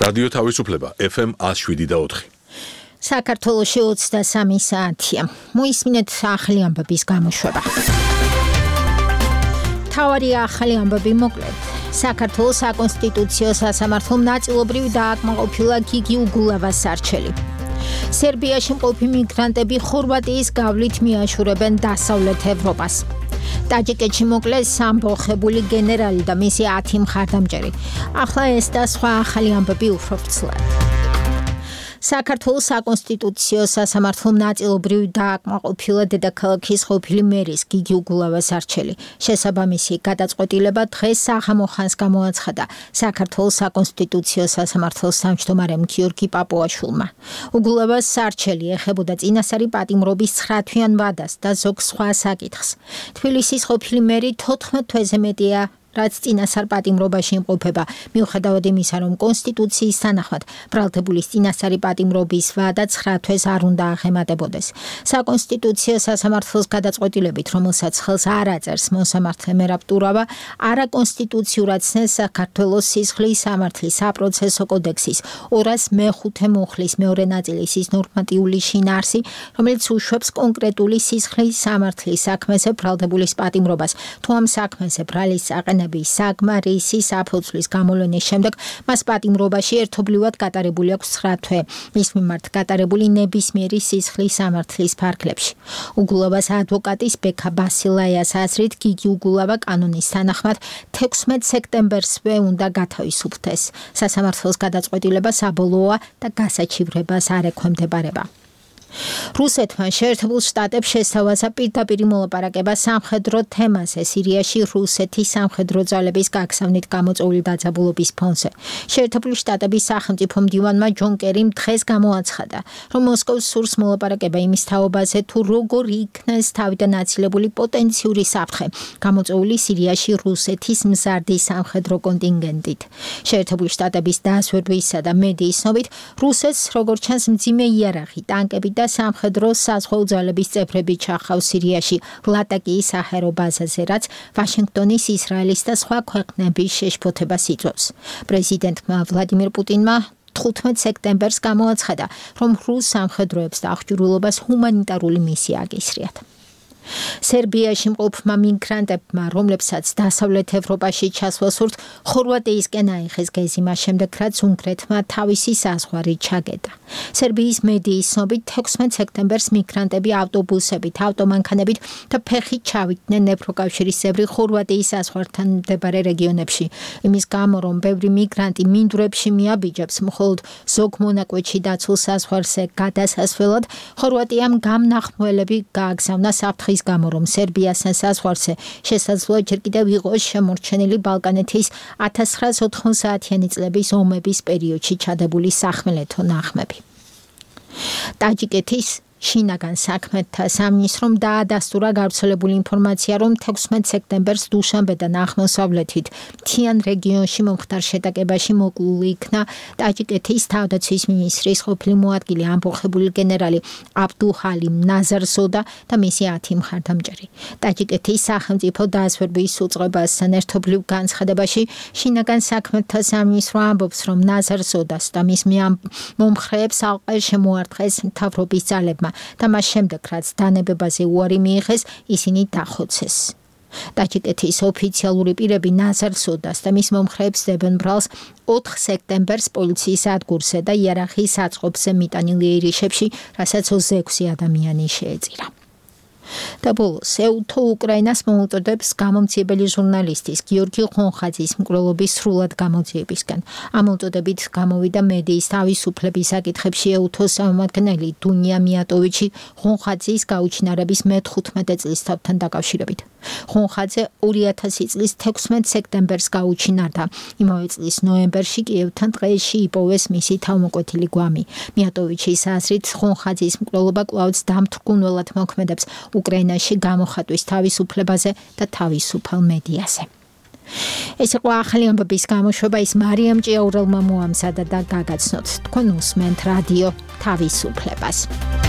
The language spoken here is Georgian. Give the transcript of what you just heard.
რადიო თავისუფლება FM 107.4. საქართველოში 23 საათია. მოისმინეთ ახალი ამბების გამოშვება. თავარი ახალი ამბები მოკლედ. საქართველოს საკონსტიტუციო სასამართლომ ნაწილობრივ დააკმაყოფილა გიგი უგულავას არჩელი. სერბიაში მყოფი მიგრანტები ხორვატიის გავლით მიაშურებენ დასავლეთ ევროპას. ტაჯიკეთში მოკლეს სამბოხებული გენერალი და მისი 10 მხარდამჭერი. ახლა ეს და სხვა ახალი ამბები უფრო ვრცლად. საქართველოს საკონსტიტუციო სასამართლომ ნაწილობრივ დააკმაყოფილა დედაქალაქის ყოფილი მერის გიგი უგულავას არჩელი. შესაბამისი გადაწყვეტილება დღეს საღამო ხანს გამოაცხადა საქართველოს საკონსტიტუციო სასამართლოს თავმჯდომარემ გიორგი პაპუაშვილმა. უგულავას არჩელი ეხებოდა წინასწარი პატიმრობის 9 თვიან ვადას და ზოგ სხვა საკითხს. თბილისის ყოფილი მერი 14 თვეზე მეტია რაც წინასწარ პატიმრობაში იმყოფება, მიუხედავად იმისა, რომ კონსტიტუციის თანახმად ბრალდებულის წინასწარი პატიმრობის ვადა 9 თვეს არ უნდა აღემატებოდეს. საკონსტიტუციო სასამართლოს გადაწყვეტილებით, რომელსაც ხელს არ აწერს მოსამართლე მერაბ ტურავა, არაკონსტიტუციურად ცნეს საქართველოს სისხლის სამართლის საპროცესო კოდექსის 205 მუხლის მეორე ნაწილის ის ნორმატიული შინაარსი, რომელიც უშვებს კონკრეტული სისხლის სამართლის საქმეზე ბრალდებულის პატიმრობას, თუ ამ საქმეზე ბრალის საყენები საგმა რისის აფუძვლის გამოვლენის შემდეგ მას პატიმრობაში ერთობლივად გატარებული აქვს 9 თვე მის მიმართ გატარებული ნებისმიერი სისხლის სამართლის ფარგლებში. უგულავას ადვოკატის ბექა ბასილაიას აზრით გიგი უგულავა კანონის თანახმად 16 სექტემბერსვე უნდა გათავისუფლდეს. სასამართლოს გადაწყვეტილება საბოლოოა და გასაჩივრებას არ ექვემდებარება. რუსეთმა შეერთებულ შტატებს შესთავაზა პირდაპირ მოლაპარაკება სამხედრო თემაზე სირიაში რუსეთის სამხედრო ძალების გაგზავნით გამოწვეული დაძაბულობის ფონზე. შეერთებული შტატების სახელმწიფო მდივანმა ჯონ კერიმ დღეს გამოაცხადა, რომ მოსკოვს სურს მოლაპარაკება იმის თაობაზე, თუ როგორ იქნეს თავიდან აცილებული პოტენციური საფრთხე გამოწვეული სირიაში რუსეთის მზარდი სამხედრო კონტინგენტით. შეერთებული შტატების დასვერვისა და მედიის ცნობით, რუსეთს როგორც ჩანს მძიმე იარაღი, ტანკები და სამხედრო საზღვაო ძალების წევრები ჩახავს სირიაში ლატაკიის საჰაერო ბაზაზე, რაც ვაშინგტონის, ისრაელის და სხვა ქვეყნების შეშფოთებას იწვევს. პრეზიდენტმა ვლადიმირ პუტინმა 15 სექტემბერს გამოაცხადა, რომ რუს სამხედროებს და აღჭურვილობას ჰუმანიტარული მისია აკისრიათ. სერბიაში მყოფმა მიგრანტებმა, რომლებსაც დასავლეთ ევროპაში ჩასვლა სურთ, ხორვატიისკენ აიღეს გეზი მას შემდეგ, რაც უნგრეთმა თავისი საზღვარი ჩაგედა. სერბიის მედიის ცნობით 16 სექტემბერს მიგრანტები ავტობუსებით, ავტომანქანებით და ფეხით ჩავიდნენ ევროკავშირის წევრი ხორვატიის საზღვართან მდებარე რეგიონებში. იმის გამო, რომ ბევრი მიგრანტი მინდვრებში მიაბიჯებს, მხოლოდ ზოგ მონაკვეთში დაცულ საზღვარზე გადასასვლელად, ხორვატიამ გამნახმველები გააგზავნა საფრთხის გამო, რომ სერბიასთან საზღვარზე შესაძლოა ჯერ კიდევ იყოს შემორჩენილი ბალკანეთის 1990-იანი წლების ომების პერიოდში ჩადებული სახმელეთო ნაღმები. ტაჯიკეთის შინაგან საქმეთა სამინისტრომ დაადასტურა გავრცელებული ინფორმაცია, რომ 16 სექტემბერს დუშანბედან აღმოსავლეთით მთიან რეგიონში მომხდარ შეტაკებაში მოკლული იქნა ტაჯიკეთის თავდაცვის მინისტრის ყოფილი მოადგილე ამბოხებული გენერალი აბდუჰალიმ ნაზარზოდა და მისი 10 მხარდამჭერი. ტაჯიკეთის სახელმწიფო დასვერვის უწყებასთან ერთობლივ განცხადებაში შინაგან საქმეთა სამინისტრო ამბობს, რომ ნაზარზოდას და მის მომხრეებს ალყა შემოარტყეს მთავრობის ძალებმა და მას შემდეგ, რაც დანებებაზე უარი მიიღეს, ისინი დახოცეს. ტაჯიკეთის ოფიციალური პირები ნაზარზოდას და მის მომხრეებს დებენ ბრალს 4 სექტემბერს პოლიციის ადგურზე და იარაღის აწყობზე მიტანილ იერიშებში, რასაც 26 ადამიანი შეეწირა. და ბოლოს ეუთო უკრაინას მოუწოდებს გამომძიებელი ჟურნალისტის გიორგი ხონხაძის მკვლელობის სრულად გამოძიებისკენ. ამ მოწოდებით გამოვიდა მედიის თავისუფლების საკითხებში ეუთოს წარმომადგენელი დუნია მიატოვიჩი ხონხაძის გაუჩინარების მე-15 წლის თავთან დაკავშირებით. ხონხაძე 2000 წლის 16 სექტემბერს გაუჩინარდა. იმავე წლის ნოემბერში კიევთან დღეში იპოვეს მისი თავმოკვეთილი გვამი. მიატოვიჩის აზრით ხონხაძის მკვლელობა კვლავ დამთრგუნველად მოქმედებს უკრაინაში გამოხატვის თავისუფლებაზე და თავისუფალ მედიაზე. ეს იყო ახალი ამბების გამოშვება, ის მარიამ ჭიაურელმა მოამზადა და გაგაცნოთ. თქვენ უსმენთ რადიო თავისუფლებას.